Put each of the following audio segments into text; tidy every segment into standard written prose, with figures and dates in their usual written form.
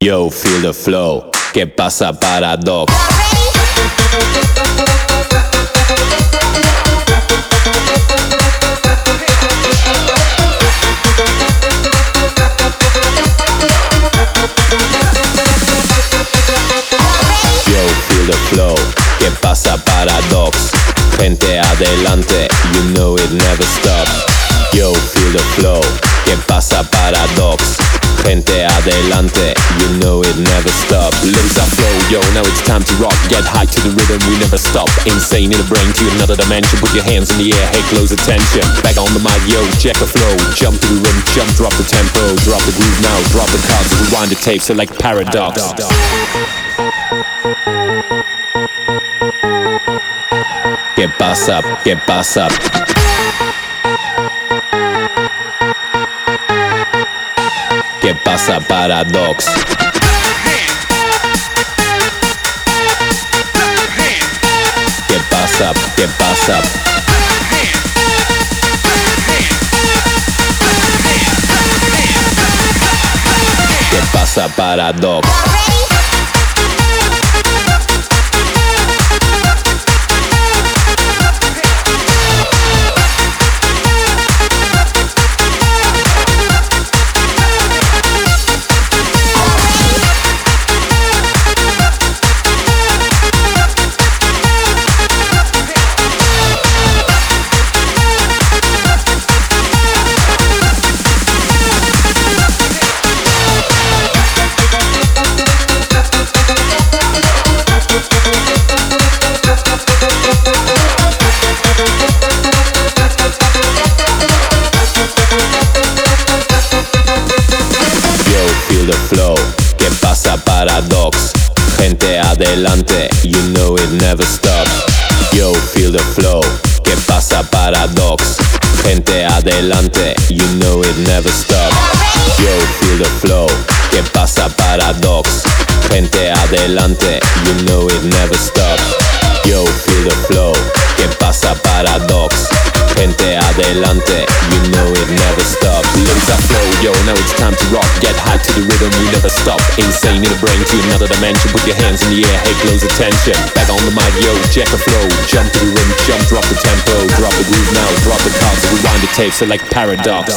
Yo, feel the flow. ¿Qué pasa, Paradox? Yo, feel the flow. ¿Qué pasa, Paradox? Gente adelante, you know it never stops. Yo, feel the flow. ¿Qué pasa, Paradox? Gente adelante, you know it never stops. Limbs are flow, yo, now it's time to rock. Get high to the rhythm, we never stop. Insane in the brain to another dimension. Put your hands in the air, hey, close attention. Back on the mic, yo, check the flow. Jump to the rhythm, jump, drop the tempo. Drop the groove now, drop the cards. Rewind the tape, select Paradox. ¿Qué pasa? ¿Qué pasa? ¿Qué pasa, Paradox? ¿Qué pasa? ¿Qué pasa? ¿Qué pasa, Paradox? The flow, ¿qué pasa, Paradox? Gente adelante, you know it never stops. Yo, feel the flow, ¿qué pasa, Paradox? Gente adelante, you know it never stops. Yo, feel the flow, ¿qué pasa, Paradox? Gente adelante, you know it never stops. Yo, feel the flow, ¿qué pasa, Paradox? Gente adelante, you know it never stops. Limbs are flow, yo, now it's time to rock. Get high to the rhythm, we never stop. Insane in the brain to another dimension. Put your hands in the air, hey, close attention. Back on the mic, yo, check the flow. Jump to the rhythm, jump, drop the tempo. Drop the groove now, drop the cards. Rewind the tape, select Paradox.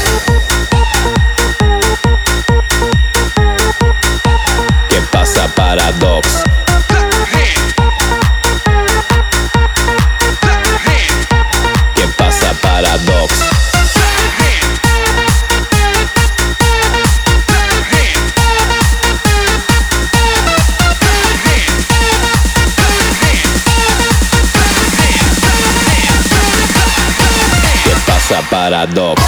¿Qué pasa, Paradox? ¿Qué pasa, Paradox? ¿Qué pasa, Paradox?